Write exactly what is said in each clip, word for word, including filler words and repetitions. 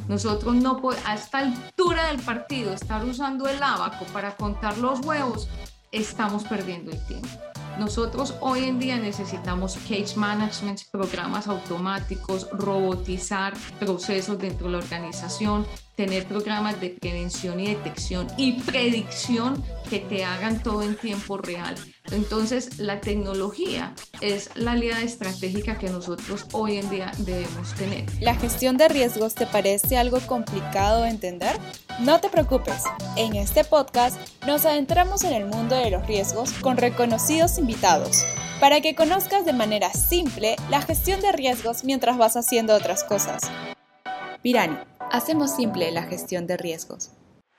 Nosotros no podemos, a esta altura del partido, estar usando el ábaco para contar los huevos, estamos perdiendo el tiempo. Nosotros hoy en día necesitamos case management, programas automáticos, robotizar procesos dentro de la organización, tener programas de prevención y detección y predicción que te hagan todo en tiempo real. Entonces, la tecnología es la aliada estratégica que nosotros hoy en día debemos tener. ¿La gestión de riesgos te parece algo complicado de entender? No te preocupes, en este podcast nos adentramos en el mundo de los riesgos con reconocidos invitados, para que conozcas de manera simple la gestión de riesgos mientras vas haciendo otras cosas. Pirani, hacemos simple la gestión de riesgos.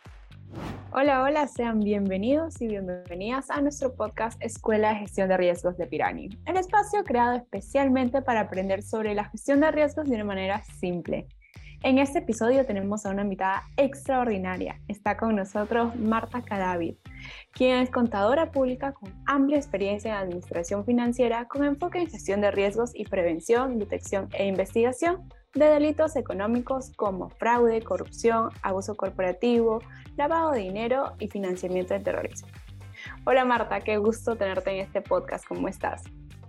Hola, hola, sean bienvenidos y bienvenidas a nuestro podcast Escuela de Gestión de Riesgos de Pirani, el espacio creado especialmente para aprender sobre la gestión de riesgos de una manera simple. En este episodio tenemos a una invitada extraordinaria. Está con nosotros Marta Cadavid, quien es contadora pública con amplia experiencia en administración financiera con enfoque en gestión de riesgos y prevención, detección e investigación de delitos económicos como fraude, corrupción, abuso corporativo, lavado de dinero y financiamiento del terrorismo. Hola Marta, qué gusto tenerte en este podcast. ¿Cómo estás?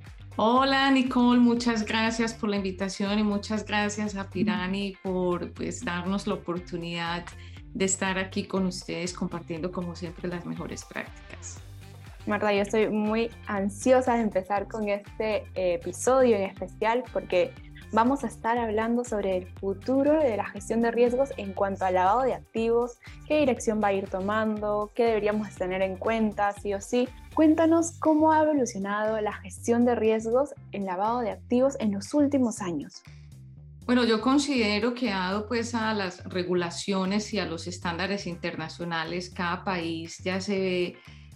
Hola Nicole, muchas gracias por la invitación y muchas gracias a Pirani por pues, darnos la oportunidad de estar aquí con ustedes compartiendo como siempre las mejores prácticas. Marta, yo estoy muy ansiosa de empezar con este eh, episodio en especial porque vamos a estar hablando sobre el futuro de la gestión de riesgos en cuanto al lavado de activos, qué dirección va a ir tomando, qué deberíamos tener en cuenta, sí o sí. Cuéntanos cómo ha evolucionado la gestión de riesgos en lavado de activos en los últimos años. Bueno, yo considero que dado pues a las regulaciones y a los estándares internacionales, cada país ya se ve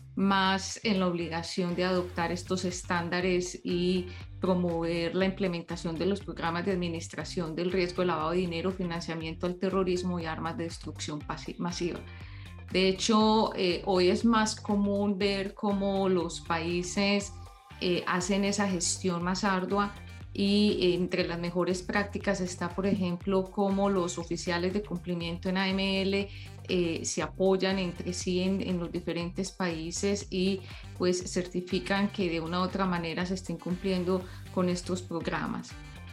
más en la obligación de adoptar estos estándares y promover la implementación de los programas de administración del riesgo de lavado de dinero, financiamiento al terrorismo y armas de destrucción masiva. De hecho, eh, hoy es más común ver cómo los países eh, hacen esa gestión más ardua y eh, entre las mejores prácticas está, por ejemplo, cómo los oficiales de cumplimiento en A M L eh, se apoyan entre sí en, en los diferentes países y pues certifican que de una u otra manera se estén cumpliendo con estos programas.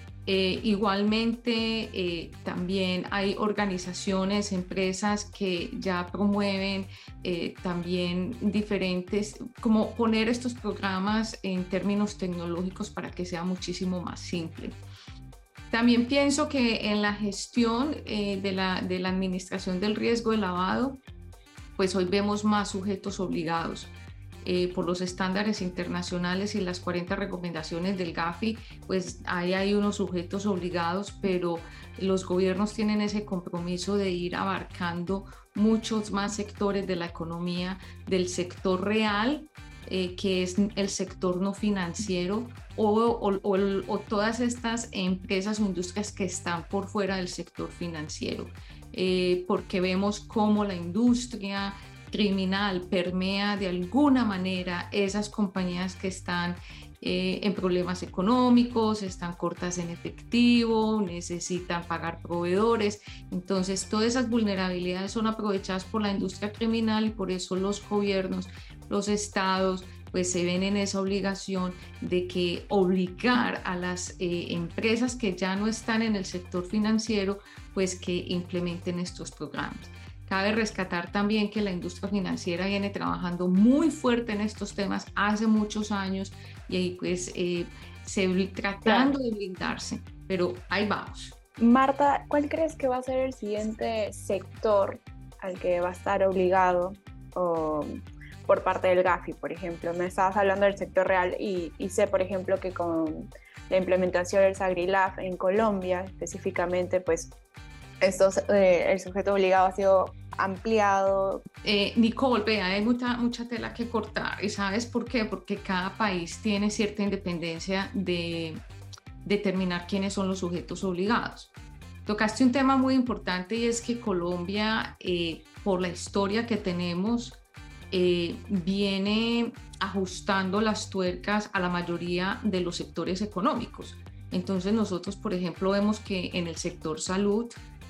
Eh, igualmente, eh, también hay organizaciones, empresas que ya promueven eh, también diferentes, como poner estos programas en términos tecnológicos para que sea muchísimo más simple. También pienso que en la gestión eh, de, la, de la administración del riesgo de lavado, pues hoy vemos más sujetos obligados. Eh, por los estándares internacionales y las cuarenta recomendaciones del Gafi, pues ahí hay unos sujetos obligados, pero los gobiernos tienen ese compromiso de ir abarcando muchos más sectores de la economía, del sector real, eh, que es el sector no financiero, o, o, o, o todas estas empresas o industrias que están por fuera del sector financiero, eh, porque vemos cómo la industria criminal permea de alguna manera esas compañías que están eh, en problemas económicos, están cortas en efectivo, necesitan pagar proveedores. Entonces, todas esas vulnerabilidades son aprovechadas por la industria criminal y por eso los gobiernos, los estados, pues se ven en esa obligación de que obligar a las eh, empresas que ya no están en el sector financiero, pues que implementen estos programas. Cabe rescatar también que la industria financiera viene trabajando muy fuerte en estos temas hace muchos años y ahí pues eh, se tratando claro. de blindarse, pero ahí vamos. Marta, ¿cuál crees que va a ser el siguiente sector al que va a estar obligado o, por parte del Gafi, por ejemplo? Me estabas hablando del sector real y, y sé, por ejemplo, que con la implementación del SAGRILAF en Colombia específicamente, pues estos, eh, el sujeto obligado ha sido ampliado. Eh, Nicole, vea, hay mucha, mucha tela que cortar. ¿Y sabes por qué? Porque cada país tiene cierta independencia de determinar quiénes son los sujetos obligados. Tocaste un tema muy importante y es que Colombia, eh, por la historia que tenemos, eh, viene ajustando las tuercas a la mayoría de los sectores económicos. Entonces nosotros, por ejemplo, vemos que en el sector salud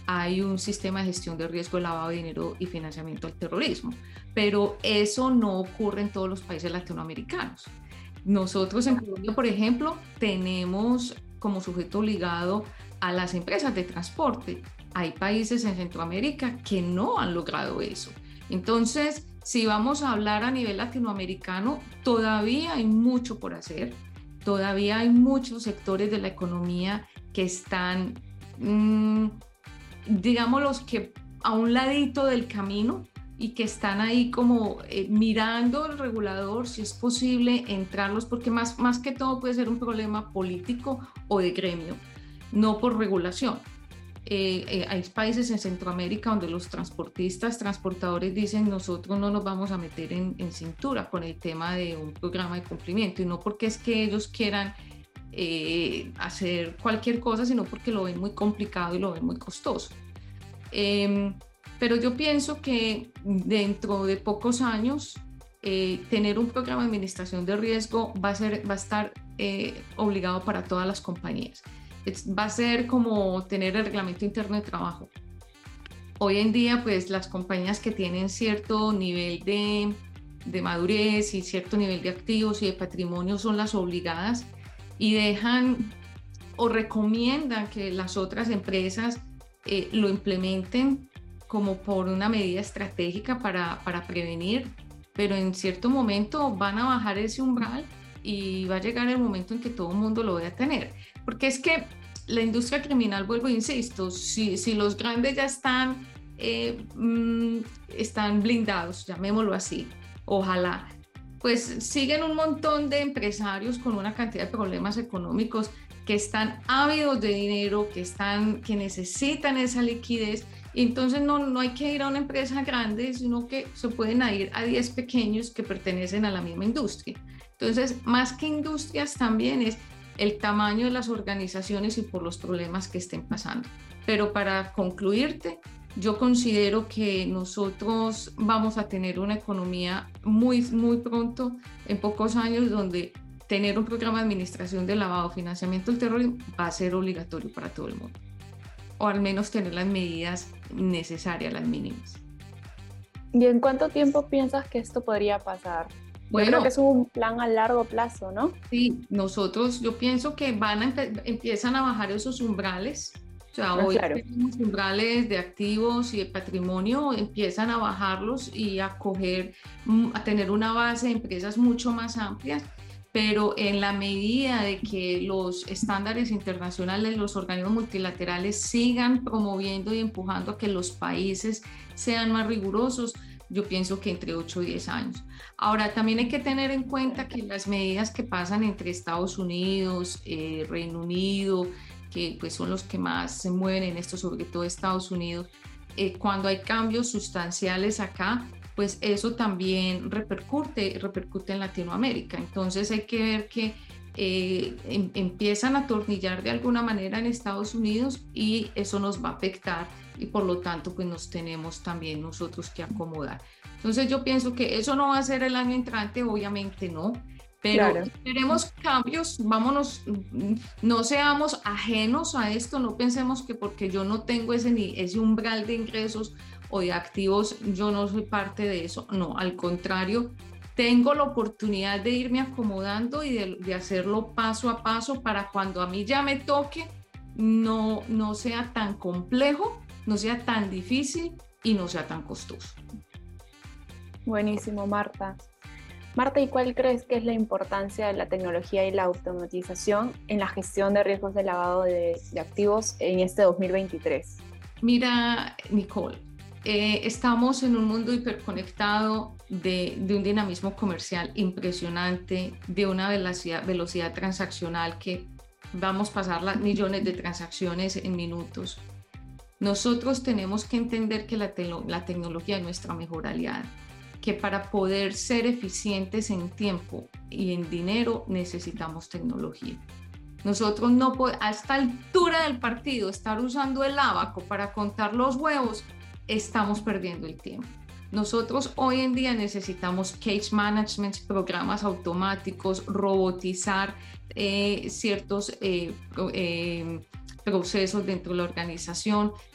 hay un sistema de gestión de riesgo de lavado de dinero y financiamiento al terrorismo, pero eso no ocurre en todos los países latinoamericanos. Nosotros en Colombia, por ejemplo, tenemos como sujeto obligado a las empresas de transporte. Hay países en Centroamérica que no han logrado eso. Entonces, si vamos a hablar a nivel latinoamericano, todavía hay mucho por hacer. Todavía hay muchos sectores de la economía que están, mmm, digamos, los que a un ladito del camino y que están ahí como eh, mirando al regulador si es posible entrarlos, porque más, más que todo puede ser un problema político o de gremio, no por regulación. Eh, eh, hay países en Centroamérica donde los transportistas, transportadores dicen nosotros no nos vamos a meter en, en cintura con el tema de un programa de cumplimiento, y no porque es que ellos quieran eh, hacer cualquier cosa, sino porque lo ven muy complicado y lo ven muy costoso. Eh, pero yo pienso que dentro de pocos años eh, tener un programa de administración de riesgo va a, ser, va a estar eh, obligado para todas las compañías. Va a ser como tener el reglamento interno de trabajo. Hoy en día, pues las compañías que tienen cierto nivel de, de madurez y cierto nivel de activos y de patrimonio son las obligadas y dejan o recomiendan que las otras empresas eh, lo implementen como por una medida estratégica para, para prevenir, pero en cierto momento van a bajar ese umbral y va a llegar el momento en que todo el mundo lo vaya a tener. Porque es que la industria criminal, vuelvo e insisto, si, si los grandes ya están, eh, mmm, están blindados, llamémoslo así, ojalá, pues siguen un montón de empresarios con una cantidad de problemas económicos que están ávidos de dinero, que, están, que necesitan esa liquidez. Entonces no, no hay que ir a una empresa grande, sino que se pueden ir a diez pequeños que pertenecen a la misma industria. Entonces, más que industrias también es el tamaño de las organizaciones y por los problemas que estén pasando. Pero para concluirte, yo considero que nosotros vamos a tener una economía muy, muy pronto, en pocos años, donde tener un programa de administración de lavado, financiamiento del terrorismo va a ser obligatorio para todo el mundo. O al menos tener las medidas necesarias, las mínimas. ¿Y en cuánto tiempo piensas que esto podría pasar? Bueno, yo creo que es un plan a largo plazo, ¿no? Sí, nosotros, yo pienso que van a empe- empiezan a bajar esos umbrales. O sea, Ah, hoy claro. tenemos umbrales de activos y de patrimonio, empiezan a bajarlos y a coger, mm, a tener una base de empresas mucho más amplias. Pero en la medida de que los estándares internacionales, los organismos multilaterales sigan promoviendo y empujando a que los países sean más rigurosos, yo pienso que entre ocho y diez años. Ahora, también hay que tener en cuenta que las medidas que pasan entre Estados Unidos, eh, Reino Unido, que pues son los que más se mueven en esto, sobre todo Estados Unidos, eh, cuando hay cambios sustanciales acá, pues eso también repercute, repercute en Latinoamérica. Entonces hay que ver que eh, em, empiezan a atornillar de alguna manera en Estados Unidos y eso nos va a afectar y por lo tanto pues nos tenemos también nosotros que acomodar. Entonces yo pienso que eso no va a ser el año entrante, obviamente no, pero Claro. esperemos cambios, vámonos, no seamos ajenos a esto, no pensemos que porque yo no tengo ese, ese umbral de ingresos o de activos, yo no soy parte de eso. No, al contrario, tengo la oportunidad de irme acomodando y de, de hacerlo paso a paso para cuando a mí ya me toque, no, no sea tan complejo, no sea tan difícil y no sea tan costoso. Buenísimo, Marta. Marta, ¿y cuál crees que es la importancia de la tecnología y la automatización en la gestión de riesgos de lavado de, de activos en este dos mil veintitrés? Mira, Nicole, eh, estamos en un mundo hiperconectado de, de un dinamismo comercial impresionante, de una velocidad, velocidad transaccional que vamos a pasar las millones de transacciones en minutos. Nosotros tenemos que entender que la, te- la tecnología es nuestra mejor aliada, que para poder ser eficientes en tiempo y en dinero necesitamos tecnología. Nosotros no podemos, a esta altura del partido, estar usando el ábaco para contar los huevos, estamos perdiendo el tiempo. Nosotros hoy en día necesitamos case management, programas automáticos, robotizar eh, ciertos eh, pro- eh, procesos dentro de la organización,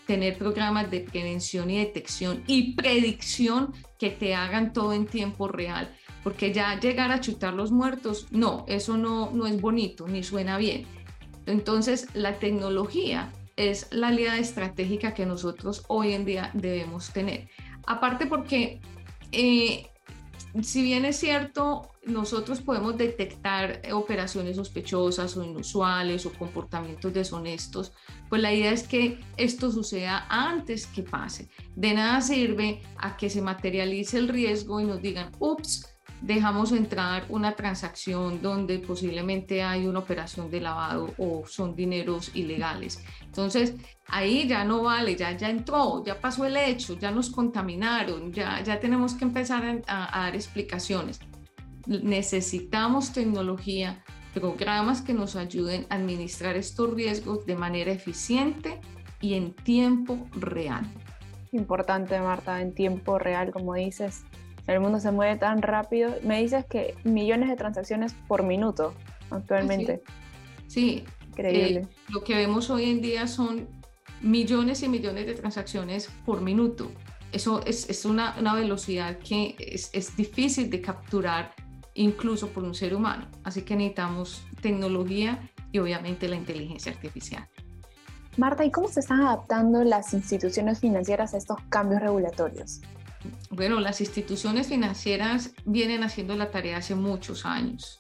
tener programas de prevención y detección y predicción que te hagan todo en tiempo real, porque ya llegar a chutar los muertos, no, eso no, no es bonito ni suena bien. Entonces, la tecnología es la aliada estratégica que nosotros hoy en día debemos tener. Aparte porque, eh, si bien es cierto, nosotros podemos detectar operaciones sospechosas o inusuales o comportamientos deshonestos, pues la idea es que esto suceda antes que pase. De nada sirve a que se materialice el riesgo y nos digan, ups, dejamos entrar una transacción donde posiblemente hay una operación de lavado o son dineros ilegales. Entonces, ahí ya no vale, ya, ya entró, ya pasó el hecho, ya nos contaminaron, ya, ya tenemos que empezar a, a dar explicaciones. Necesitamos tecnología, programas que nos ayuden a administrar estos riesgos de manera eficiente y en tiempo real. Importante, Marta, en tiempo real, como dices. El mundo se mueve tan rápido. Me dices que millones de transacciones por minuto actualmente. Sí, sí. Increíble. Eh, lo que vemos hoy en día son millones y millones de transacciones por minuto. Eso es, es una, una velocidad que es, es difícil de capturar incluso por un ser humano. Así que necesitamos tecnología y obviamente la inteligencia artificial. Marta, ¿y cómo se están adaptando las instituciones financieras a estos cambios regulatorios? Bueno, las instituciones financieras vienen haciendo la tarea hace muchos años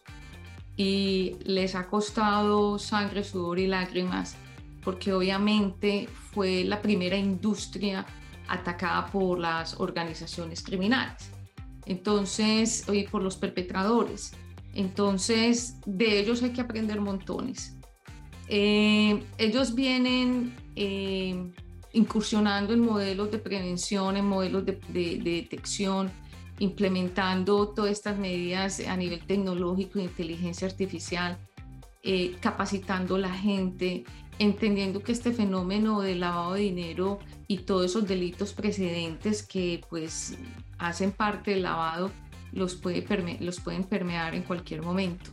y les ha costado sangre, sudor y lágrimas porque obviamente fue la primera industria atacada por las organizaciones criminales, entonces, y por los perpetradores. Entonces, de ellos hay que aprender montones. Eh, ellos vienen eh, incursionando en modelos de prevención, en modelos de, de, de detección, implementando todas estas medidas a nivel tecnológico e inteligencia artificial, eh, capacitando a la gente, entendiendo que este fenómeno del lavado de dinero y todos esos delitos precedentes que pues hacen parte del lavado los, puede perme- los pueden permear en cualquier momento.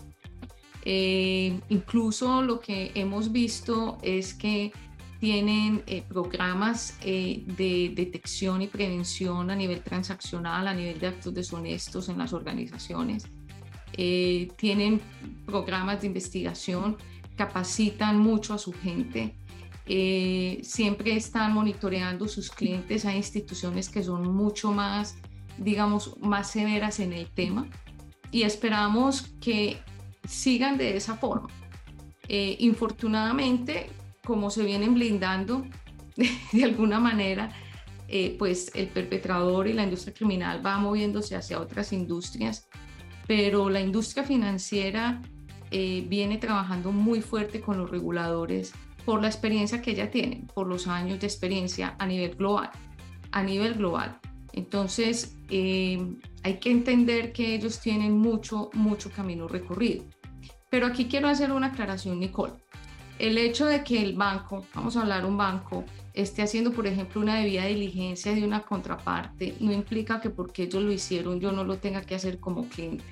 Eh, incluso lo que hemos visto es que tienen eh, programas eh, de detección y prevención a nivel transaccional, a nivel de actos deshonestos en las organizaciones. Eh, tienen programas de investigación, capacitan mucho a su gente, eh, siempre están monitoreando sus clientes. Hay instituciones que son mucho más, digamos, más severas en el tema y esperamos que sigan de esa forma. Eh, infortunadamente, como se vienen blindando de, de alguna manera, eh, pues el perpetrador y la industria criminal va moviéndose hacia otras industrias, pero la industria financiera eh, viene trabajando muy fuerte con los reguladores por la experiencia que ella tiene, por los años de experiencia a nivel global, a nivel global. Entonces, eh, hay que entender que ellos tienen mucho, mucho camino recorrido. Pero aquí quiero hacer una aclaración, Nicole. El hecho de que el banco, vamos a hablar un banco, esté haciendo, por ejemplo, una debida diligencia de una contraparte, no implica que porque ellos lo hicieron yo no lo tenga que hacer como cliente.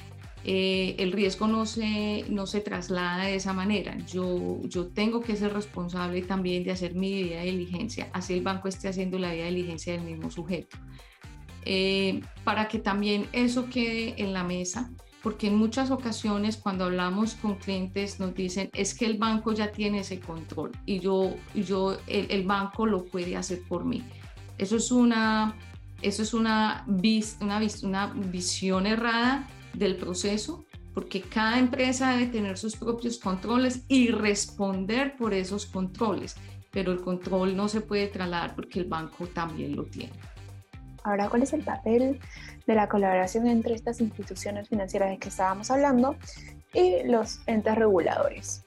Eh, el riesgo no se, no se traslada de esa manera. Yo, yo tengo que ser responsable también de hacer mi debida diligencia, así el banco esté haciendo la debida diligencia del mismo sujeto. Eh, para que también eso quede en la mesa, porque en muchas ocasiones cuando hablamos con clientes nos dicen es que el banco ya tiene ese control y yo, yo el, el banco lo puede hacer por mí. Eso es una, eso es una, vis, una, vis, una visión errada del proceso, porque cada empresa debe tener sus propios controles y responder por esos controles, pero el control no se puede trasladar porque el banco también lo tiene. Ahora, ¿cuál es el papel de la colaboración entre estas instituciones financieras de que estábamos hablando y los entes reguladores?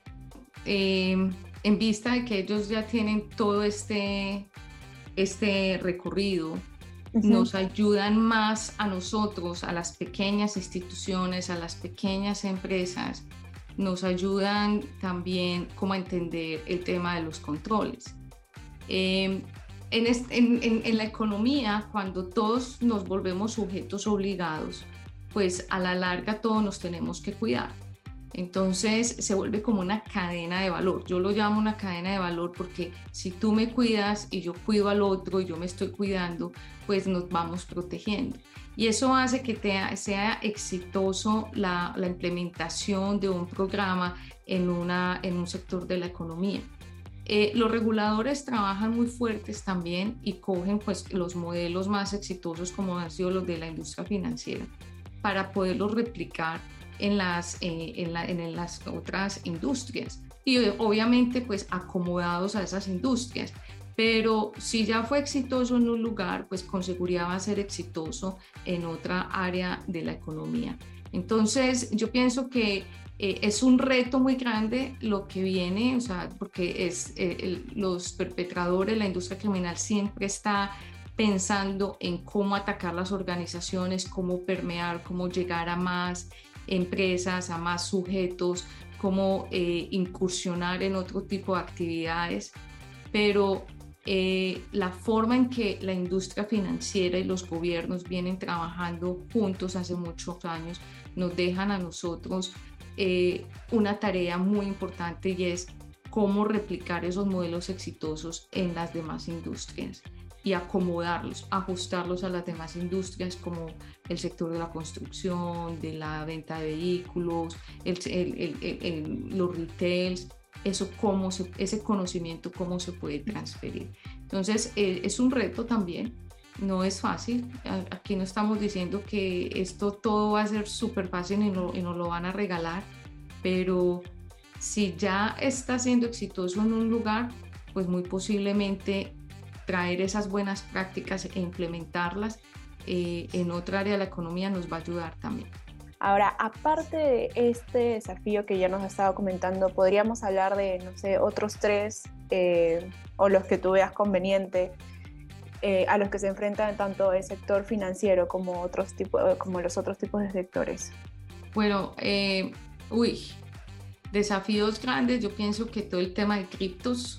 Eh, en vista de que ellos ya tienen todo este, este recorrido, uh-huh. Nos ayudan más a nosotros, a las pequeñas instituciones, a las pequeñas empresas, nos ayudan también como a entender el tema de los controles. Eh, En, este, en, en, en la economía, cuando todos nos volvemos sujetos obligados, pues a la larga todos nos tenemos que cuidar. Entonces se vuelve como una cadena de valor. Yo lo llamo una cadena de valor porque si tú me cuidas y yo cuido al otro y yo me estoy cuidando, pues nos vamos protegiendo. Y eso hace que te, sea exitoso la, la implementación de un programa en, una, en un sector de la economía. Eh, los reguladores trabajan muy fuertes también y cogen pues, los modelos más exitosos como han sido los de la industria financiera para poderlos replicar en las, eh, en, la, en las otras industrias y obviamente pues acomodados a esas industrias. Pero si ya fue exitoso en un lugar, pues con seguridad va a ser exitoso en otra área de la economía. Entonces yo pienso que eh, es un reto muy grande lo que viene, o sea, porque es, eh, el, los perpetradores, la industria criminal siempre está pensando en cómo atacar las organizaciones, cómo permear, cómo llegar a más empresas, a más sujetos, cómo eh, incursionar en otro tipo de actividades, pero eh, la forma en que la industria financiera y los gobiernos vienen trabajando juntos hace muchos años nos dejan a nosotros eh, una tarea muy importante y es cómo replicar esos modelos exitosos en las demás industrias y acomodarlos, ajustarlos a las demás industrias como el sector de la construcción, de la venta de vehículos, el, el, el, el, el, los retails, eso cómo se, ese conocimiento cómo se puede transferir. Entonces eh, es un reto también, no es fácil, aquí no estamos diciendo que esto todo va a ser súper fácil y, no, y nos lo van a regalar, pero si ya está siendo exitoso en un lugar, pues muy posiblemente traer esas buenas prácticas e implementarlas eh, en otra área de la economía nos va a ayudar también. Ahora, aparte de este desafío que ya nos has estado comentando, podríamos hablar de, no sé, otros tres eh, o los que tú veas conveniente eh, a los que se enfrentan tanto el sector financiero como, otros tipo, como los otros tipos de sectores. Bueno, eh, uy, desafíos grandes, yo pienso que todo el tema de criptos,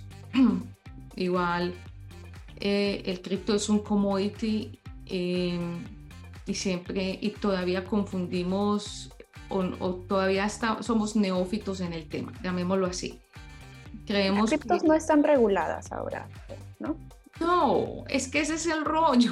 igual eh, el cripto es un commodity eh, y siempre y todavía confundimos o, o todavía está, somos neófitos en el tema, llamémoslo así. Creemos Las criptos que... no están reguladas ahora, ¿no? No, es que ese es el rollo.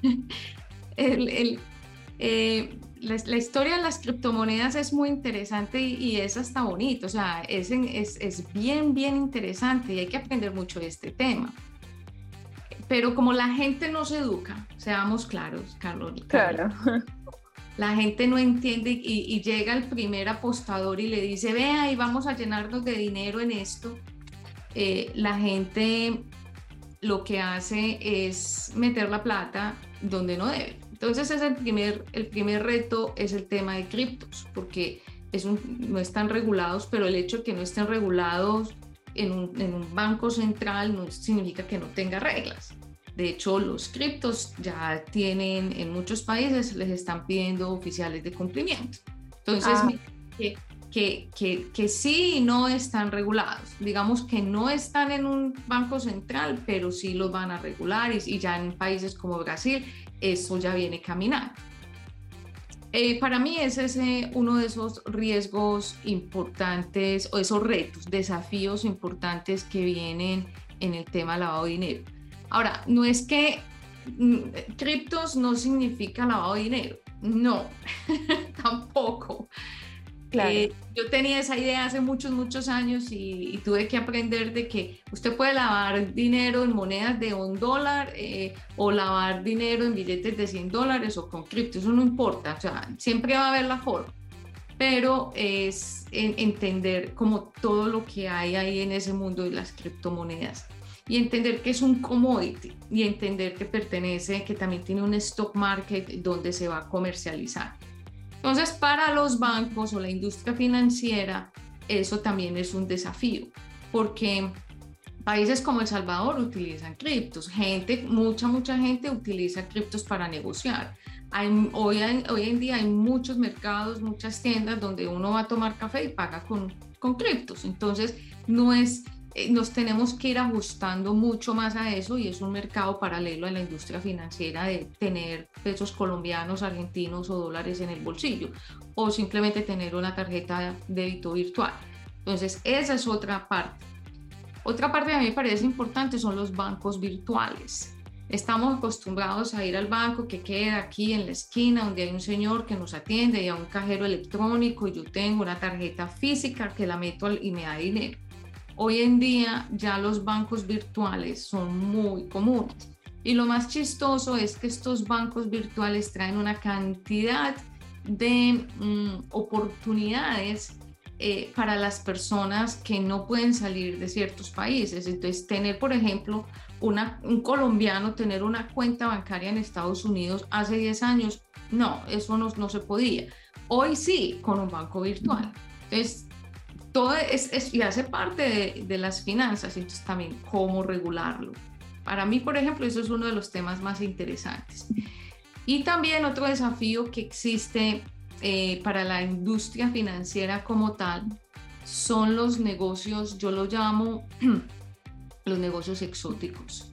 el, el, eh, la, la historia de las criptomonedas es muy interesante y, y es hasta bonito, o sea, es, es, es bien, bien interesante y hay que aprender mucho de este tema. Pero como la gente no se educa, seamos claros, Carlos. Claro. La gente no entiende y, y llega el primer apostador y le dice, vea, y vamos a llenarnos de dinero en esto. Eh, la gente lo que hace es meter la plata donde no debe. Entonces es el primer, el primer reto es el tema de criptos, porque es un, no están regulados, pero el hecho de que no estén regulados en un, en un banco central no significa que no tenga reglas. De hecho, los criptos ya tienen, en muchos países les están pidiendo oficiales de cumplimiento. Entonces, ah. que, que, que, que sí no están regulados. Digamos que no están en un banco central, pero sí los van a regular y, y ya en países como Brasil eso ya viene caminando. Eh, para mí ese es eh, uno de esos riesgos importantes o esos retos, desafíos importantes que vienen en el tema de lavado de dinero. Ahora, no es que mm, criptos no significa lavado de dinero, no, tampoco. Claro. Eh, yo tenía esa idea hace muchos, muchos años y, y tuve que aprender de que usted puede lavar dinero en monedas de un dólar eh, o lavar dinero en billetes de cien dólares o con cripto, eso no importa, o sea, siempre va a haber la forma, pero es en, entender como todo lo que hay ahí en ese mundo de las criptomonedas y entender que es un commodity y entender que pertenece, que también tiene un stock market donde se va a comercializar. Entonces, para los bancos o la industria financiera, eso también es un desafío, porque países como El Salvador utilizan criptos, gente, mucha, mucha gente utiliza criptos para negociar. Hay, hoy, hoy en día hay muchos mercados, muchas tiendas donde uno va a tomar café y paga con, con criptos, entonces no es, eh, nos tenemos que ir ajustando mucho más a eso, y es un mercado paralelo a la industria financiera de tener pesos colombianos, argentinos o dólares en el bolsillo, o simplemente tener una tarjeta de débito virtual. Entonces, esa es otra parte. Otra parte que a mí me parece importante son los bancos virtuales. Estamos acostumbrados a ir al banco que queda aquí en la esquina, donde hay un señor que nos atiende y a un cajero electrónico, y yo tengo una tarjeta física que la meto y me da dinero. Hoy en día ya los bancos virtuales son muy comunes, y lo más chistoso es que estos bancos virtuales traen una cantidad de mm, oportunidades Eh, para las personas que no pueden salir de ciertos países. Entonces, tener, por ejemplo, una, un colombiano tener una cuenta bancaria en Estados Unidos hace diez años, no, eso no, no se podía. Hoy sí, con un banco virtual. Entonces, todo es, es y hace parte de, de las finanzas. Entonces, también cómo regularlo. Para mí, por ejemplo, eso es uno de los temas más interesantes. Y también otro desafío que existe Eh, para la industria financiera como tal son los negocios, yo lo llamo los negocios exóticos,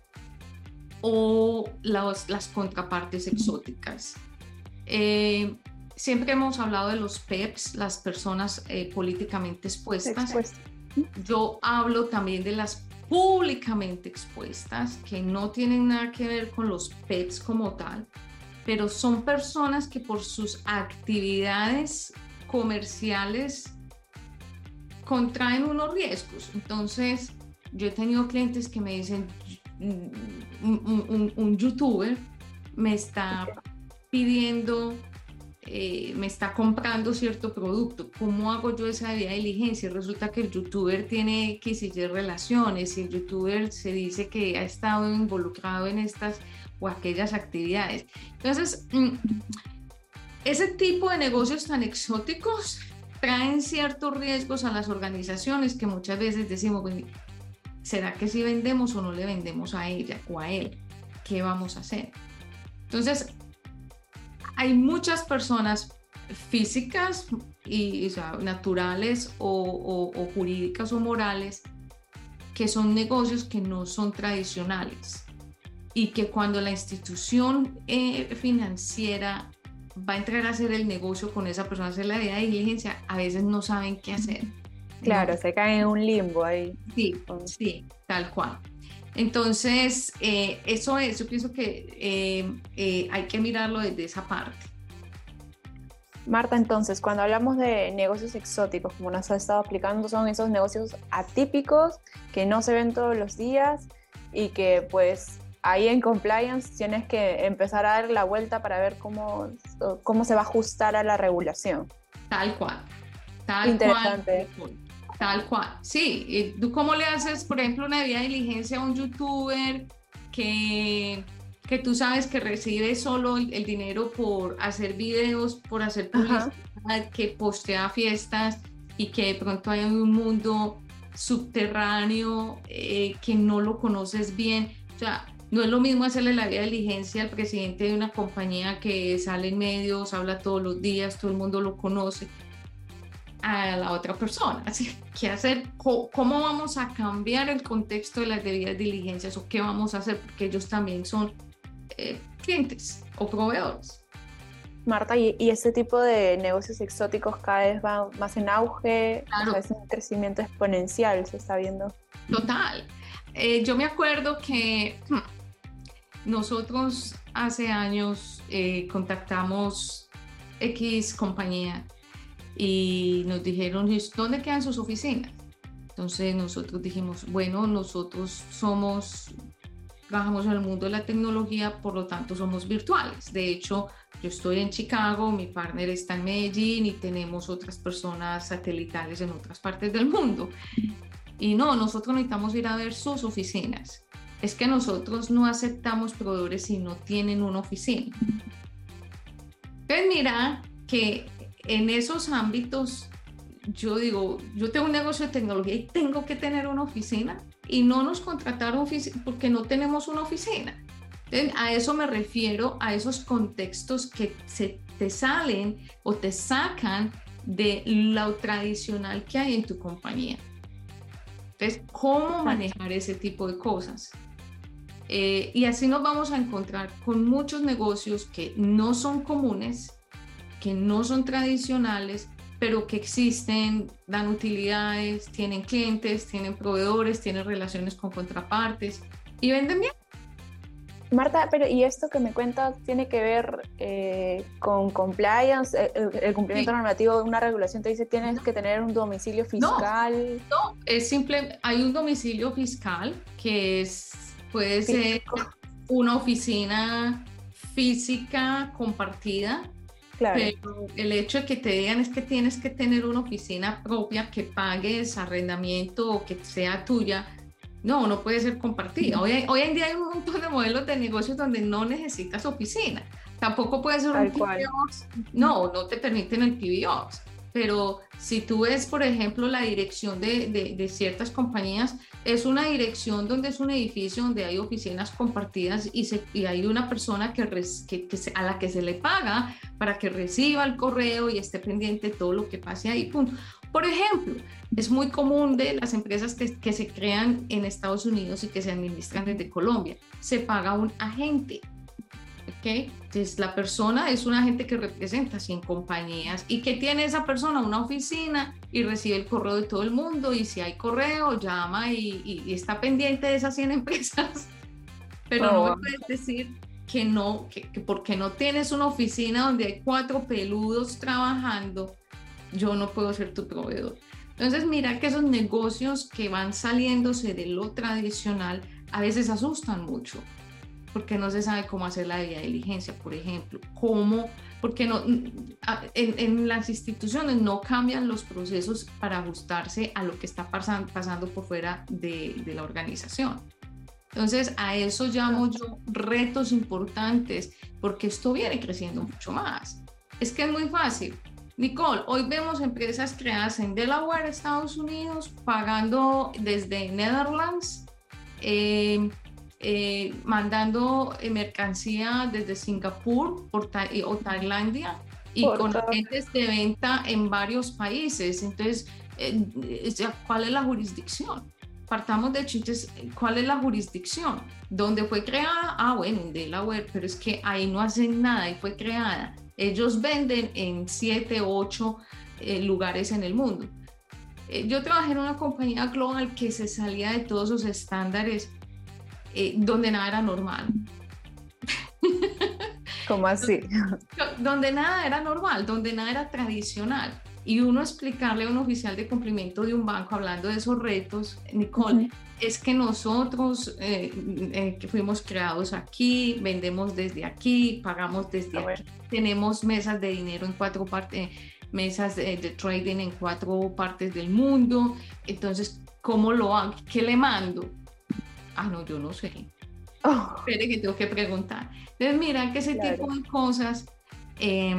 o las, las contrapartes exóticas. Eh, siempre hemos hablado de los P E Ps, las personas eh, políticamente expuestas. Expuesta. Yo hablo también de las públicamente expuestas, que no tienen nada que ver con los P E Ps como tal, pero son personas que por sus actividades comerciales contraen unos riesgos. Entonces, yo he tenido clientes que me dicen, un, un, un youtuber me está pidiendo, eh, me está comprando cierto producto. ¿Cómo hago yo esa debida diligencia? Resulta que el youtuber tiene X y Y relaciones, y el youtuber se dice que ha estado involucrado en estas o aquellas actividades. Entonces, ese tipo de negocios tan exóticos traen ciertos riesgos a las organizaciones, que muchas veces decimos, ¿será que si vendemos o no le vendemos a ella o a él? ¿Qué vamos a hacer? Entonces, hay muchas personas físicas y, o sea, naturales o, o, o jurídicas o morales, que son negocios que no son tradicionales, y que cuando la institución eh, financiera va a entrar a hacer el negocio con esa persona, hacer la debida diligencia, a veces no saben qué hacer. Claro, ¿no? Se caen en un limbo ahí. Sí, sí, tal cual. Entonces, eh, eso es, yo pienso que eh, eh, hay que mirarlo desde esa parte. Marta, entonces, cuando hablamos de negocios exóticos, como nos ha estado explicando, son esos negocios atípicos que no se ven todos los días y que, pues, ahí en compliance tienes que empezar a dar la vuelta para ver cómo, cómo se va a ajustar a la regulación. Tal cual. Tal Interesante. Cual, tal cual. Sí, ¿tú cómo le haces, por ejemplo, una debida diligencia a un youtuber que, que tú sabes que recibe solo el, el dinero por hacer videos, por hacer publicidad, ajá, que postea fiestas, y que de pronto hay un mundo subterráneo eh, que no lo conoces bien? O sea, no es lo mismo hacerle la debida diligencia al presidente de una compañía que sale en medios, habla todos los días, todo el mundo lo conoce, a la otra persona. Así que hacer, ¿cómo vamos a cambiar el contexto de las debidas diligencias, o qué vamos a hacer? Porque ellos también son eh, clientes o proveedores. Marta, ¿y, y ese tipo de negocios exóticos cada vez va más en auge? Claro. O sea, es un crecimiento exponencial, se está viendo. Total. Eh, yo me acuerdo que hmm, nosotros hace años eh, contactamos X compañía y nos dijeron, ¿dónde quedan sus oficinas? Entonces nosotros dijimos, bueno, nosotros somos, trabajamos en el mundo de la tecnología, por lo tanto somos virtuales. De hecho, yo estoy en Chicago, mi partner está en Medellín y tenemos otras personas satelitales en otras partes del mundo. Y no, nosotros necesitamos ir a ver sus oficinas. Es que nosotros no aceptamos proveedores si no tienen una oficina. Entonces mira que en esos ámbitos, yo digo, yo tengo un negocio de tecnología y tengo que tener una oficina, y no nos contrataron porque no tenemos una oficina. Entonces, a eso me refiero, a esos contextos que se te salen o te sacan de lo tradicional que hay en tu compañía. Entonces, ¿cómo manejar ese tipo de cosas? Eh, y así nos vamos a encontrar con muchos negocios que no son comunes, que no son tradicionales, pero que existen, dan utilidades, tienen clientes, tienen proveedores, tienen relaciones con contrapartes y venden bien. Marta, pero ¿y esto que me cuentas tiene que ver eh, con compliance, el, el cumplimiento sí. normativo de una regulación? Te dice tienes que tener un domicilio fiscal. No, no, es simple, hay un domicilio fiscal que es, puede Físico. ser una oficina física compartida, claro. Pero el hecho de que te digan es que tienes que tener una oficina propia que pagues arrendamiento o que sea tuya. No, no puede ser compartida. Hoy, hoy en día hay un montón de modelos de negocios donde no necesitas oficina. Tampoco puede ser un P B Ops. No, no te permiten el P B Ops. Pero si tú ves, por ejemplo, la dirección de, de, de ciertas compañías, es una dirección donde es un edificio donde hay oficinas compartidas y, se, y hay una persona que, res, que, que se, a la que se le paga para que reciba el correo y esté pendiente de todo lo que pase ahí, punto. Por ejemplo, es muy común de las empresas que, que se crean en Estados Unidos y que se administran desde Colombia. Se paga un agente, ¿ok? Entonces, la persona es un agente que representa cien compañías y que tiene esa persona una oficina y recibe el correo de todo el mundo y si hay correo, llama y, y, y está pendiente de esas cien empresas. Pero oh. no me puedes decir que no, que, que porque no tienes una oficina donde hay cuatro peludos trabajando, yo no puedo ser tu proveedor. Entonces, mira que esos negocios que van saliéndose de lo tradicional a veces asustan mucho, porque no se sabe cómo hacer la debida diligencia, por ejemplo, cómo, porque no, en, en las instituciones no cambian los procesos para ajustarse a lo que está pasando, pasando por fuera de, de la organización. Entonces, a eso llamo yo retos importantes, porque esto viene creciendo mucho más. Es que es muy fácil. Nicole, hoy vemos empresas creadas en Delaware, Estados Unidos, pagando desde Netherlands, eh, eh, mandando mercancía desde Singapur por ta o Tailandia y por con todo. agentes de venta en varios países. Entonces, eh, ¿cuál es la jurisdicción? Partamos de chistes, ¿cuál es la jurisdicción? ¿Dónde fue creada? Ah, bueno, en Delaware, pero es que ahí no hacen nada y fue creada. Ellos venden en siete, ocho eh, lugares en el mundo. Eh, yo trabajé en una compañía global que se salía de todos sus estándares, eh, donde nada era normal. ¿Cómo así? Donde nada era normal, donde nada era tradicional. Y uno explicarle a un oficial de cumplimiento de un banco hablando de esos retos, Nicole, uh-huh. es que nosotros eh, eh, que fuimos creados aquí, vendemos desde aquí, pagamos desde aquí, tenemos mesas de dinero en cuatro partes, mesas de, de trading en cuatro partes del mundo. Entonces, ¿cómo lo hago? ¿Qué le mando? Ah, no, yo no sé. Oh. Espere que tengo que preguntar. Entonces, mira que ese claro. tipo de cosas eh,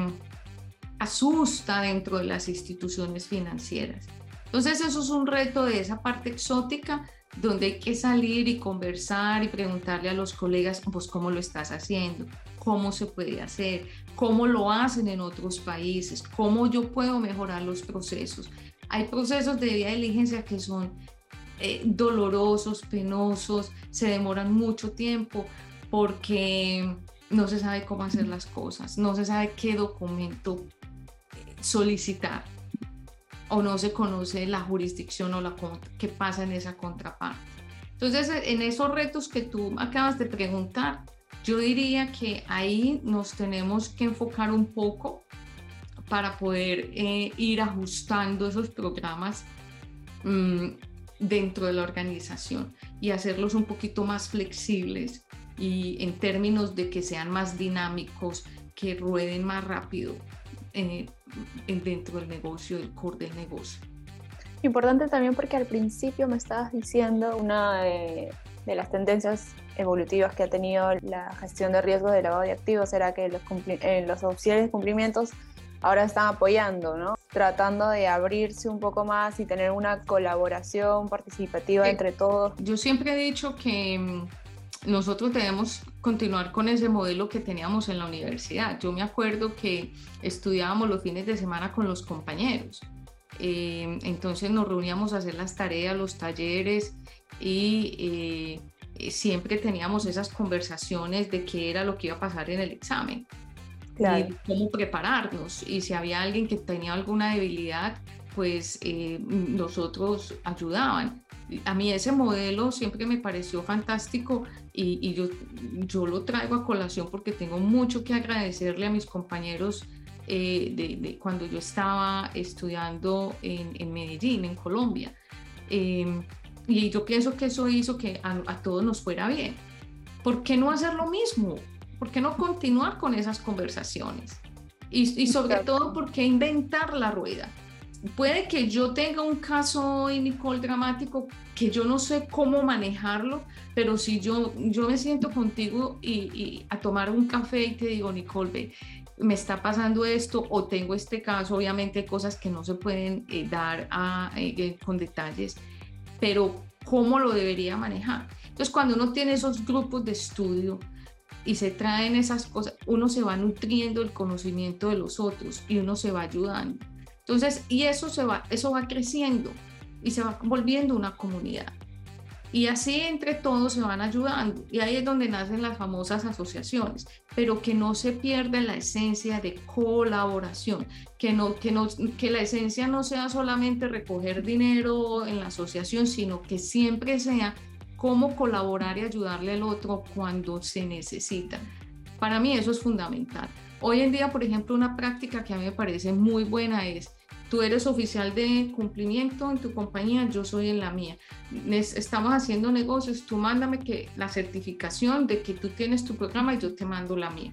asusta dentro de las instituciones financieras. Entonces, eso es un reto de esa parte exótica donde hay que salir y conversar y preguntarle a los colegas, pues, ¿cómo lo estás haciendo? ¿Cómo se puede hacer? ¿Cómo lo hacen en otros países? ¿Cómo yo puedo mejorar los procesos? Hay procesos de debida diligencia que son eh, dolorosos, penosos, se demoran mucho tiempo porque no se sabe cómo hacer las cosas, no se sabe qué documento solicitar o no se conoce la jurisdicción o la qué pasa en esa contraparte. Entonces, en esos retos que tú acabas de preguntar, yo diría que ahí nos tenemos que enfocar un poco para poder eh, ir ajustando esos programas mmm, dentro de la organización y hacerlos un poquito más flexibles y en términos de que sean más dinámicos, que rueden más rápido eh, dentro del negocio, del core del negocio. Importante también porque al principio me estabas diciendo una de, de las tendencias evolutivas que ha tenido la gestión de riesgos de lavado de activos era que los, eh, los auxiliares de cumplimientos ahora están apoyando, ¿no? Tratando de abrirse un poco más y tener una colaboración participativa sí. entre todos. Yo siempre he dicho que nosotros debemos continuar con ese modelo que teníamos en la universidad. Yo me acuerdo que estudiábamos los fines de semana con los compañeros. Eh, entonces nos reuníamos a hacer las tareas, los talleres y eh, siempre teníamos esas conversaciones de qué era lo que iba a pasar en el examen. Claro. Y cómo prepararnos, y si había alguien que tenía alguna debilidad, pues eh, nosotros ayudaban. A mí ese modelo siempre me pareció fantástico y, y yo, yo lo traigo a colación porque tengo mucho que agradecerle a mis compañeros eh, de, de cuando yo estaba estudiando en, en Medellín, en Colombia. Eh, y yo pienso que eso hizo que a, a todos nos fuera bien. ¿Por qué no hacer lo mismo? ¿Por qué no continuar con esas conversaciones? Y, y sobre todo, ¿por qué inventar la rueda? Puede que yo tenga un caso hoy, Nicole, dramático, que yo no sé cómo manejarlo, pero si yo, yo me siento contigo y, y a tomar un café y te digo, Nicole, ve, me está pasando esto o tengo este caso, obviamente hay cosas que no se pueden eh, dar a, eh, con detalles, pero ¿cómo lo debería manejar? Entonces, cuando uno tiene esos grupos de estudio, y se traen esas cosas, uno se va nutriendo el conocimiento de los otros y uno se va ayudando. Entonces, y eso, se va, eso va creciendo y se va volviendo una comunidad. Y así entre todos se van ayudando. Y ahí es donde nacen las famosas asociaciones, pero que no se pierda la esencia de colaboración, que, no, que, no, que la esencia no sea solamente recoger dinero en la asociación, sino que siempre sea cómo colaborar y ayudarle al otro cuando se necesita. Para mí eso es fundamental. Hoy en día, por ejemplo, una práctica que a mí me parece muy buena es, tú eres oficial de cumplimiento en tu compañía, yo soy en la mía. Estamos haciendo negocios, tú mándame que, la certificación de que tú tienes tu programa y yo te mando la mía.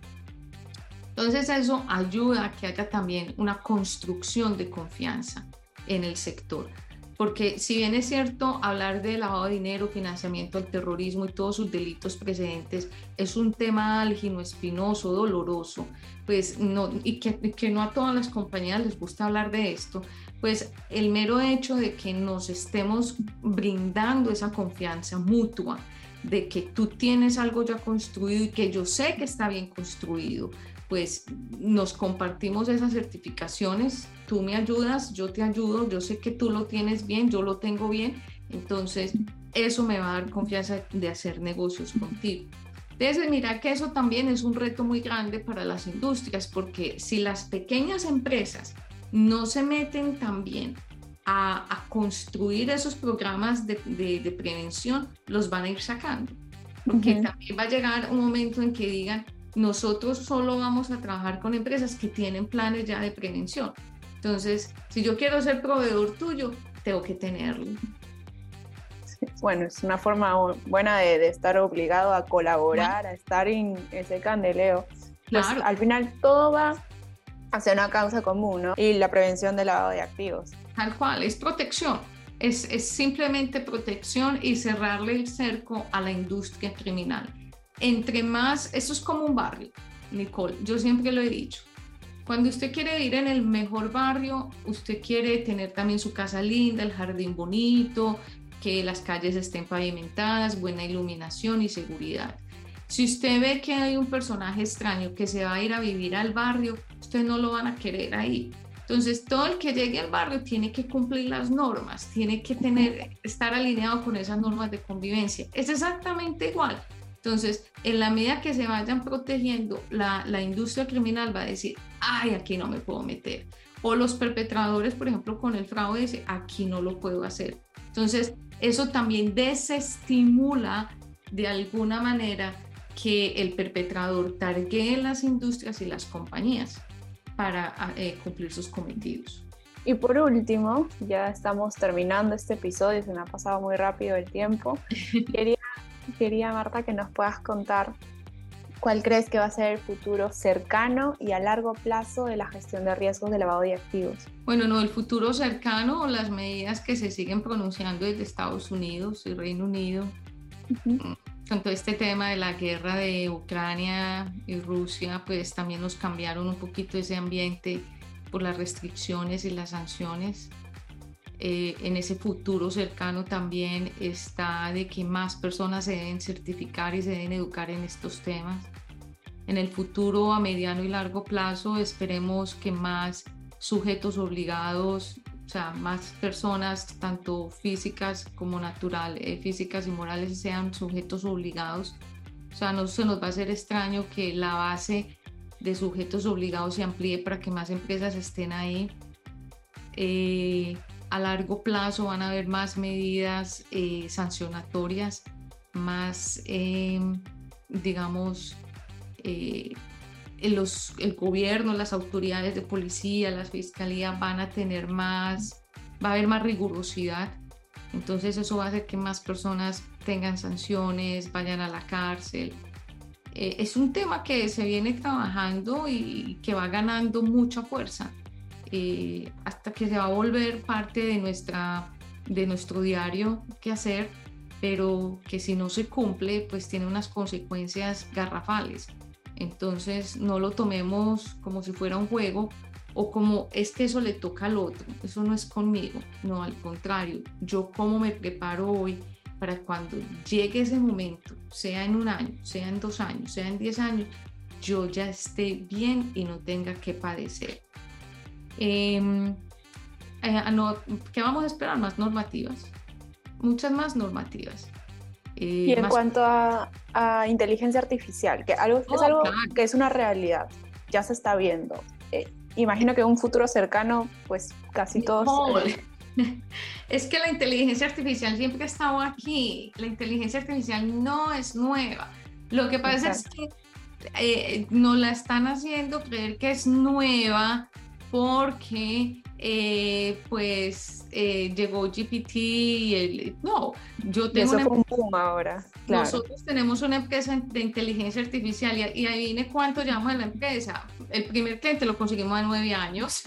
Entonces eso ayuda a que haya también una construcción de confianza en el sector. Porque si bien es cierto, hablar de lavado de dinero, financiamiento al terrorismo y todos sus delitos precedentes es un tema álgido, espinoso, doloroso, pues no, y que, que no a todas las compañías les gusta hablar de esto, pues el mero hecho de que nos estemos brindando esa confianza mutua, de que tú tienes algo ya construido y que yo sé que está bien construido, pues nos compartimos esas certificaciones, tú me ayudas, yo te ayudo, yo sé que tú lo tienes bien, yo lo tengo bien, entonces eso me va a dar confianza de hacer negocios contigo. Entonces, mira que eso también es un reto muy grande para las industrias, porque si las pequeñas empresas no se meten también a, a construir esos programas de, de, de prevención, los van a ir sacando, porque uh-huh. también va a llegar un momento en que digan, nosotros solo vamos a trabajar con empresas que tienen planes ya de prevención. Entonces, si yo quiero ser proveedor tuyo, tengo que tenerlo. Sí, bueno, es una forma buena de, de estar obligado a colaborar, bueno. a estar en ese candeleo. Pues claro. Al final todo va hacia una causa común, ¿no? Y la prevención del lavado de activos. Tal cual, es protección. Es, es simplemente protección y cerrarle el cerco a la industria criminal. Entre más, eso es como un barrio, Nicole, yo siempre lo he dicho, cuando usted quiere vivir en el mejor barrio, usted quiere tener también su casa linda, el jardín bonito, que las calles estén pavimentadas, buena iluminación y seguridad. Si usted ve que hay un personaje extraño que se va a ir a vivir al barrio, usted no lo van a querer ahí. Entonces, todo el que llegue al barrio tiene que cumplir las normas, tiene que tener, estar alineado con esas normas de convivencia. Es exactamente igual. Entonces, en la medida que se vayan protegiendo, la, la industria criminal va a decir, ay, aquí no me puedo meter. O los perpetradores, por ejemplo, con el fraude, dicen, aquí no lo puedo hacer. Entonces, eso también desestimula de alguna manera que el perpetrador targuee las industrias y las compañías para eh, cumplir sus cometidos. Y por último, ya estamos terminando este episodio, se me ha pasado muy rápido el tiempo. Quería Quería, Marta, que nos puedas contar cuál crees que va a ser el futuro cercano y a largo plazo de la gestión de riesgos de lavado de activos. Bueno, no, el futuro cercano, las medidas que se siguen pronunciando desde Estados Unidos y Reino Unido, uh-huh. con todo este tema de la guerra de Ucrania y Rusia, pues también nos cambiaron un poquito ese ambiente por las restricciones y las sanciones. Eh, en ese futuro cercano también está de que más personas se deben certificar y se deben educar en estos temas. En el futuro a mediano y largo plazo esperemos que más sujetos obligados o sea, más personas, tanto físicas como naturales, eh, físicas y morales, sean sujetos obligados. O sea, no se nos va a hacer extraño que la base de sujetos obligados se amplíe para que más empresas estén ahí. Eh, a largo plazo van a haber más medidas eh, sancionatorias, más, eh, digamos, eh, los, el gobierno, las autoridades de policía, las fiscalías van a tener más, va a haber más rigurosidad. Entonces eso va a hacer que más personas tengan sanciones, vayan a la cárcel. Eh, es un tema que se viene trabajando y que va ganando mucha fuerza eh, hasta que se va a volver parte de, nuestra, de nuestro diario quehacer, pero que si no se cumple, pues tiene unas consecuencias garrafales. Entonces no lo tomemos como si fuera un juego o como es que eso le toca al otro, eso no es conmigo, no, al contrario, yo cómo me preparo hoy para cuando llegue ese momento, sea en un año, sea en dos años, sea en diez años, yo ya esté bien y no tenga que padecer. Eh, eh, no, ¿qué vamos a esperar? Más normativas, muchas más normativas. Eh, y en más... cuanto a, a inteligencia artificial, que algo, oh, es algo claro. que es una realidad, ya se está viendo. Eh, imagino que en un futuro cercano, pues casi todos... Oh, eh... Es que la inteligencia artificial siempre ha estado aquí. La inteligencia artificial no es nueva. Lo que pasa Exacto. es que eh, nos la están haciendo creer que es nueva porque eh, pues eh, llegó G P T y el, no, yo tengo Eso una fue un boom ahora. Claro. Nosotros tenemos una empresa de inteligencia artificial y, y adivine cuánto llevamos en la empresa. El primer cliente lo conseguimos a nueve años.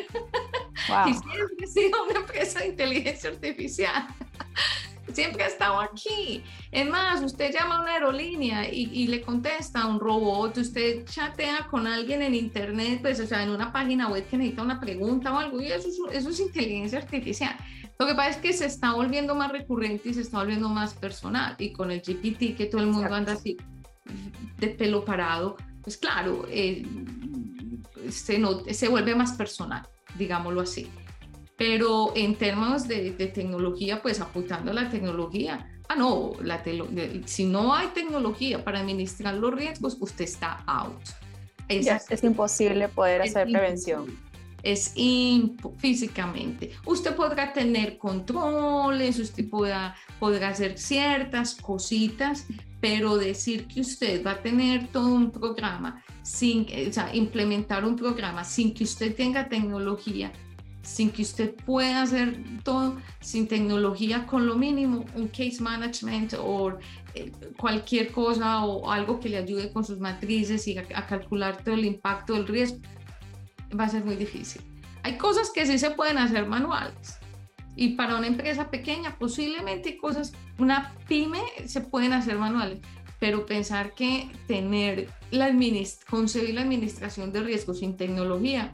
Wow. Y siempre ha sido una empresa de inteligencia artificial. Siempre ha estado aquí. Es más, usted llama a una aerolínea y, y le contesta a un robot, usted chatea con alguien en internet, pues, o sea, en una página web que necesita una pregunta o algo, y eso es, eso es inteligencia artificial. Lo que pasa es que se está volviendo más recurrente y se está volviendo más personal, y con el G P T que todo el mundo anda así de pelo parado, pues claro, eh, se, no, se vuelve más personal, digámoslo así. Pero en términos de, de tecnología, pues apuntando a la tecnología, ah no, la te, de, si no hay tecnología para administrar los riesgos, usted está out. Es, ya, es imposible poder es hacer imposible. prevención. Es imp- físicamente. Usted podrá tener controles, usted podrá, podrá hacer ciertas cositas, pero decir que usted va a tener todo un programa, sin, o sea, implementar un programa sin que usted tenga tecnología, sin que usted pueda hacer todo sin tecnología, con lo mínimo, un case management o eh, cualquier cosa o algo que le ayude con sus matrices y a, a calcular todo el impacto del riesgo, va a ser muy difícil. Hay cosas que sí se pueden hacer manuales y para una empresa pequeña posiblemente cosas, una pyme se pueden hacer manuales, pero pensar que tener la administ- concebir la administración de riesgos sin tecnología,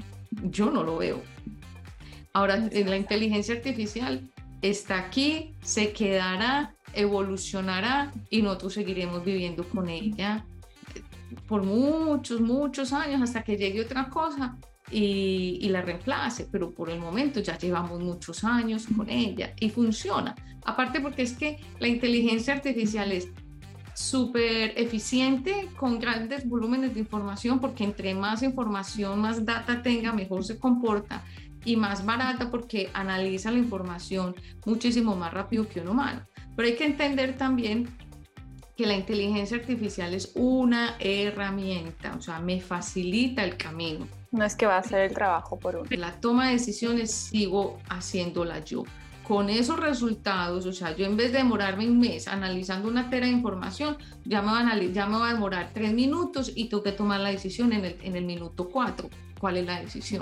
yo no lo veo. Ahora, la inteligencia artificial está aquí, se quedará, evolucionará y nosotros seguiremos viviendo con ella por muchos, muchos años hasta que llegue otra cosa y, y la reemplace, pero por el momento ya llevamos muchos años con ella y funciona. Aparte porque es que la inteligencia artificial es súper eficiente con grandes volúmenes de información, porque entre más información, más data tenga, mejor se comporta, y más barata porque analiza la información muchísimo más rápido que un humano. Pero hay que entender también que la inteligencia artificial es una herramienta, o sea, me facilita el camino. No es que va a hacer el trabajo por uno. La toma de decisiones sigo haciéndola yo. Con esos resultados, o sea, yo en vez de demorarme un mes analizando una tera de información, ya me va a, ya me va a demorar tres minutos y tengo que tomar la decisión en el, en el minuto cuatro. ¿Cuál es la decisión?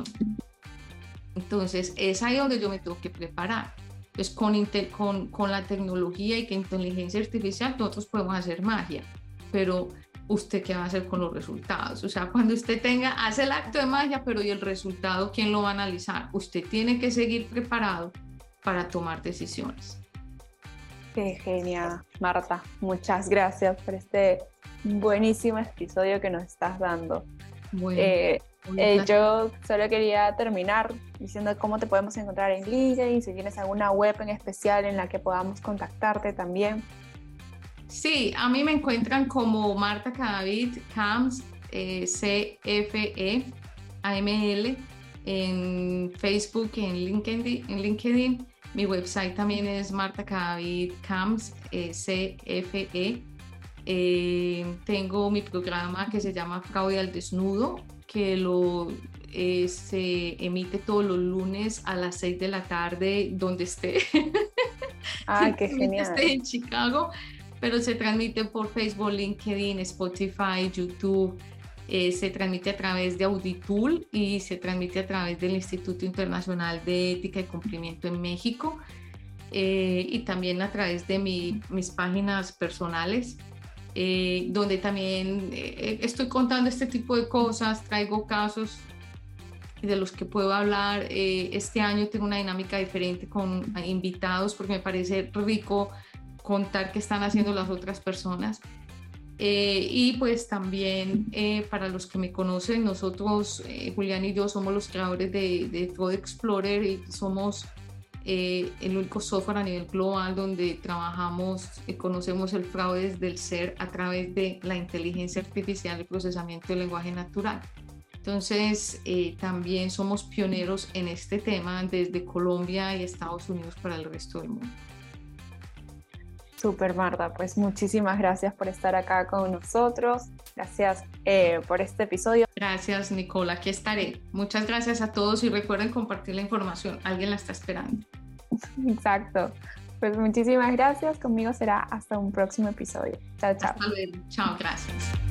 Entonces, es ahí donde yo me tengo que preparar. Pues con, inter, con, con la tecnología y que inteligencia artificial nosotros podemos hacer magia, pero ¿usted qué va a hacer con los resultados? O sea, cuando usted tenga, hace el acto de magia, pero ¿y el resultado quién lo va a analizar? Usted tiene que seguir preparado para tomar decisiones. Qué genial, Marta. Muchas gracias por este buenísimo episodio que nos estás dando. Bueno, Eh, eh, yo solo quería terminar diciendo cómo te podemos encontrar en LinkedIn, si tienes alguna web en especial en la que podamos contactarte también. Sí, a mí me encuentran como Marta Cadavid, Camps, eh, C F E, A M L, en Facebook, en LinkedIn, en LinkedIn. Mi website también es Marta Cadavid, Camps, eh, C F E. Eh, tengo mi programa que se llama Fraude al Desnudo, que lo, eh, se emite todos los lunes a las seis de la tarde, donde esté. ¡Ay, qué genial! Esté en Chicago, pero se transmite por Facebook, LinkedIn, Spotify, YouTube. Eh, se transmite a través de Auditool y se transmite a través del Instituto Internacional de Ética y Cumplimiento en México, eh, y también a través de mi, mis páginas personales. Eh, donde también eh, estoy contando este tipo de cosas, traigo casos de los que puedo hablar. Eh, este año tengo una dinámica diferente con invitados porque me parece rico contar qué están haciendo las otras personas. Eh, y pues también eh, para los que me conocen, nosotros, eh, Julián y yo, somos los creadores de, de Fraud Explorer y somos Eh, el único software a nivel global donde trabajamos y conocemos el fraude desde el ser a través de la inteligencia artificial y procesamiento del lenguaje natural. Entonces, eh, también somos pioneros en este tema desde Colombia y Estados Unidos para el resto del mundo. Super, Marta, pues muchísimas gracias por estar acá con nosotros. Gracias eh, por este episodio. Gracias, Nicola, aquí estaré. Muchas gracias a todos y recuerden compartir la información. Alguien la está esperando. Exacto. Pues muchísimas gracias. Conmigo será hasta un próximo episodio. Chao, chao. Hasta luego. Chao, gracias.